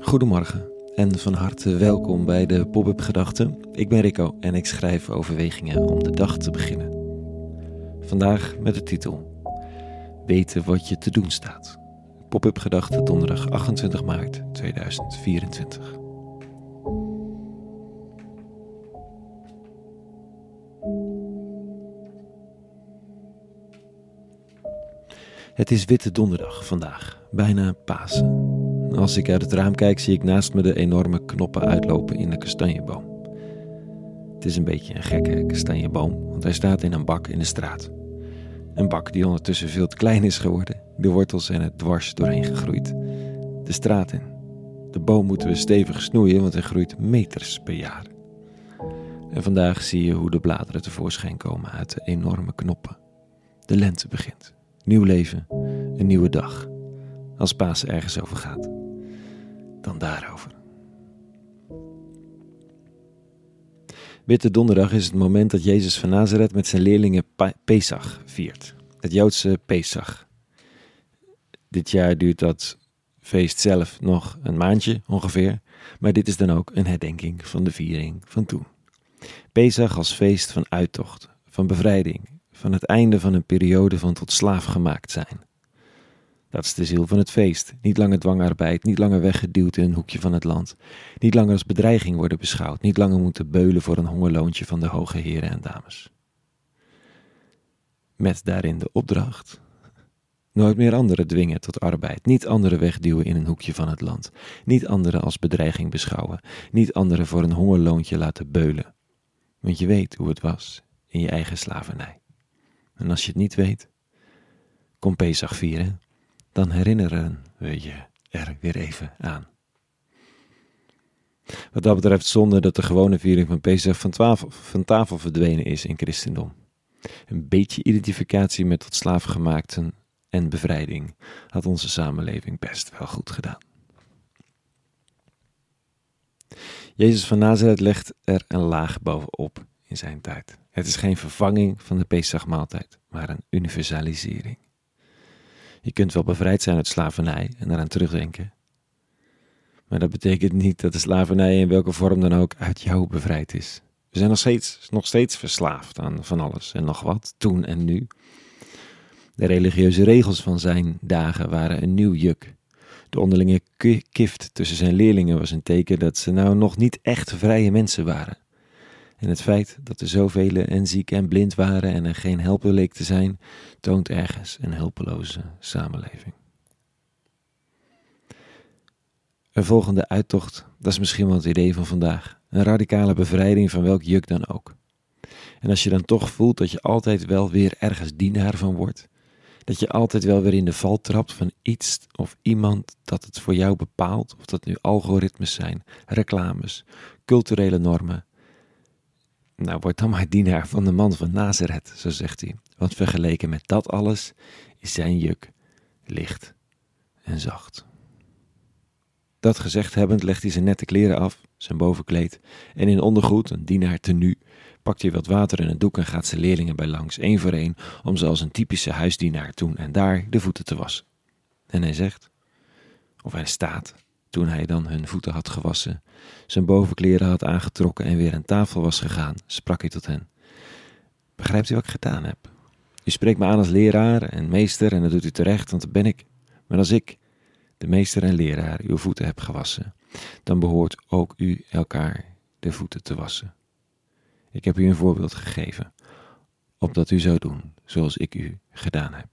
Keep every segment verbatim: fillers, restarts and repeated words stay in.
Goedemorgen en van harte welkom bij de Pop-up Gedachten. Ik ben Rico en ik schrijf overwegingen om de dag te beginnen. Vandaag met de titel Weten wat je te doen staat. Pop-up Gedachten donderdag achtentwintig maart tweeduizend vierentwintig. Het is Witte Donderdag vandaag, bijna Pasen. Als ik uit het raam kijk, zie ik naast me de enorme knoppen uitlopen in de kastanjeboom. Het is een beetje een gekke kastanjeboom, want hij staat in een bak in de straat. Een bak die ondertussen veel te klein is geworden. De wortels zijn er dwars doorheen gegroeid. De straat in. De boom moeten we stevig snoeien, want hij groeit meters per jaar. En vandaag zie je hoe de bladeren tevoorschijn komen uit de enorme knoppen. De lente begint. Nieuw leven, een nieuwe dag. Als Pasen ergens over gaat, dan daarover. Witte Donderdag is het moment dat Jezus van Nazareth met zijn leerlingen pa- Pesach viert. Het Joodse Pesach. Dit jaar duurt dat feest zelf nog een maandje ongeveer, maar dit is dan ook een herdenking van de viering van toen. Pesach als feest van uittocht, van bevrijding, van het einde van een periode van tot slaaf gemaakt zijn. Dat is de ziel van het feest. Niet langer dwangarbeid, niet langer weggeduwd in een hoekje van het land. Niet langer als bedreiging worden beschouwd. Niet langer moeten beulen voor een hongerloontje van de hoge heren en dames. Met daarin de opdracht. Nooit meer anderen dwingen tot arbeid. Niet anderen wegduwen in een hoekje van het land. Niet anderen als bedreiging beschouwen. Niet anderen voor een hongerloontje laten beulen. Want je weet hoe het was in je eigen slavernij. En als je het niet weet, kom Pesach vieren. Dan herinneren we je er weer even aan. Wat dat betreft zonde dat de gewone viering van Pesach van, tafel, van tafel verdwenen is in christendom. Een beetje identificatie met tot slaafgemaakten en bevrijding had onze samenleving best wel goed gedaan. Jezus van Nazareth legt er een laag bovenop in zijn tijd. Het is geen vervanging van de Pesachmaaltijd, maar een universalisering. Je kunt wel bevrijd zijn uit slavernij en daaraan terugdenken. Maar dat betekent niet dat de slavernij in welke vorm dan ook uit jou bevrijd is. We zijn nog steeds, nog steeds verslaafd aan van alles en nog wat, toen en nu. De religieuze regels van zijn dagen waren een nieuw juk. De onderlinge kift tussen zijn leerlingen was een teken dat ze nou nog niet echt vrije mensen waren. En het feit dat er zoveel en ziek en blind waren en er geen helper leek te zijn, toont ergens een hulpeloze samenleving. Een volgende uittocht, dat is misschien wel het idee van vandaag. Een radicale bevrijding van welk juk dan ook. En als je dan toch voelt dat je altijd wel weer ergens dienaar van wordt, dat je altijd wel weer in de val trapt van iets of iemand dat het voor jou bepaalt, of dat nu algoritmes zijn, reclames, culturele normen. Nou, word dan maar dienaar van de man van Nazareth, zo zegt hij. Want vergeleken met dat alles is zijn juk licht en zacht. Dat gezegd hebbend legt hij zijn nette kleren af, zijn bovenkleed, en in ondergoed, een dienaar tenue, pakt hij wat water en een doek en gaat zijn leerlingen bij langs, één voor één, om ze als een typische huisdienaar toen en daar de voeten te wassen. En hij zegt, of hij staat, toen hij dan hun voeten had gewassen, zijn bovenkleren had aangetrokken en weer aan tafel was gegaan, sprak hij tot hen. Begrijpt u wat ik gedaan heb? U spreekt me aan als leraar en meester en dat doet u terecht, want dat ben ik. Maar als ik, de meester en leraar, uw voeten heb gewassen, dan behoort ook u elkaar de voeten te wassen. Ik heb u een voorbeeld gegeven, opdat u zou doen zoals ik u gedaan heb.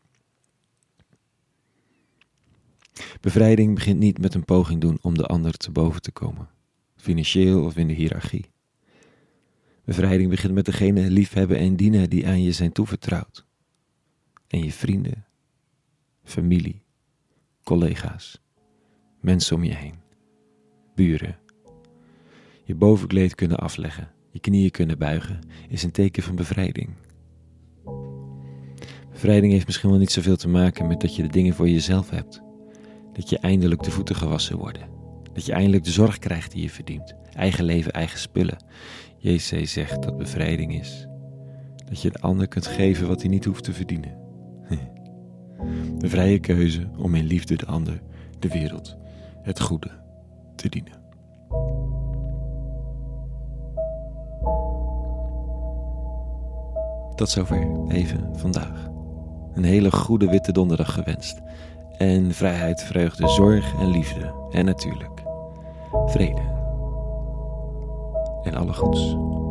Bevrijding begint niet met een poging doen om de ander te boven te komen, financieel of in de hiërarchie. Bevrijding begint met degene liefhebben en dienen die aan je zijn toevertrouwd. En je vrienden, familie, collega's, mensen om je heen, buren. Je bovenkleed kunnen afleggen, je knieën kunnen buigen, is een teken van bevrijding. Bevrijding heeft misschien wel niet zoveel te maken met dat je de dingen voor jezelf hebt. Dat je eindelijk de voeten gewassen worden. Dat je eindelijk de zorg krijgt die je verdient. Eigen leven, eigen spullen. Jezus zegt dat bevrijding is. Dat je de ander kunt geven wat hij niet hoeft te verdienen. De vrije keuze om in liefde de ander, de wereld, het goede te dienen. Tot zover even vandaag. Een hele goede Witte Donderdag gewenst. En vrijheid, vreugde, zorg en liefde. En natuurlijk vrede. En alle goeds.